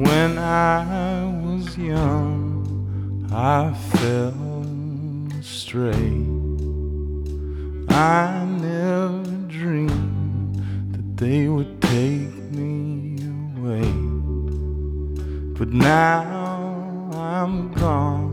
When I was young, I fell astray. I never dreamed that they would take me away. But now I'm gone,